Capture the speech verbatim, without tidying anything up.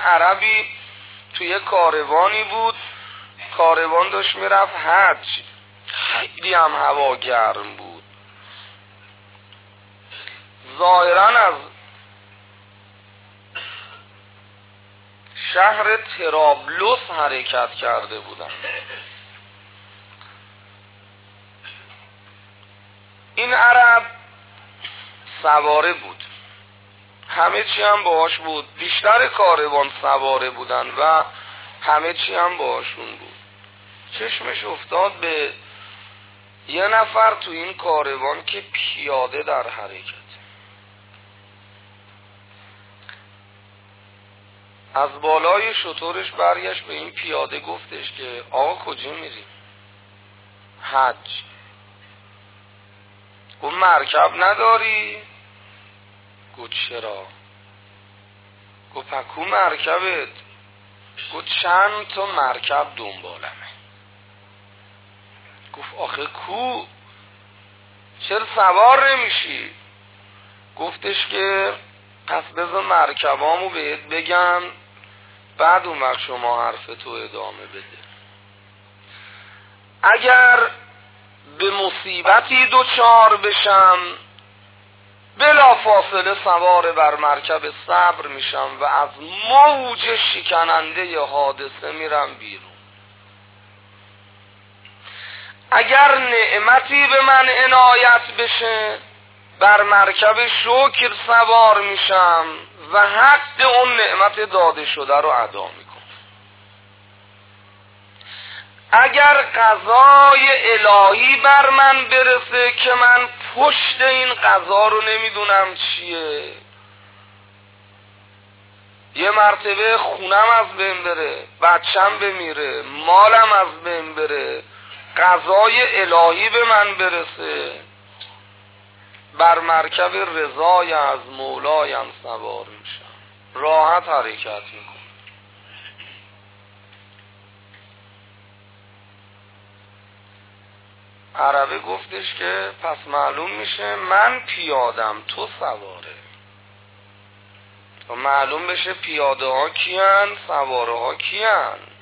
عربی توی کاروانی بود، کاروان داشت میرفت حج، خیلی هم هوا گرم بود، ظاهرا از شهر ترابلس حرکت کرده بودن. این عرب سواره بود، همه چی هم باهاش بود، بیشتر کاروان سواره بودن و همه چی هم باهاشون بود. چشمش افتاد به یه نفر تو این کاروان که پیاده در حرکت. از بالای شترش برگشت به این پیاده گفتش که آقا کجا میری؟ حج. گفت مرکب نداری؟ گفت چرا؟ گفت پکو مرکبت؟ گفت چند تا مرکب دنبالمه. گفت آخه کو؟ چرا سوار نمیشی؟ گفتش که پس بذار مرکبامو بهت بگم، بعد اون وقت شما حرف تو ادامه بده. اگر به مصیبتی دوچار بشم بلا فاصله سوار بر مرکب صبر میشم و از موج شکننده حادثه میرم بیرون. اگر نعمتی به من عنایت بشه بر مرکب شکر سوار میشم و حق اون نعمت داده شده رو ادا میکنم. اگر قضای الهی بر من برسه که من پشت این قضا رو نمیدونم چیه، یه مرتبه خونم از بین بره، بچم بمیره، مالم از بین بره، قضای الهی به من برسه، بر مرکب رضای از مولایم سوار میشم، راحت حرکت میکنم. عربه گفتش که پس معلوم میشه من پیادم تو سواره و معلوم بشه پیاده ها کیان، سواره ها کیان.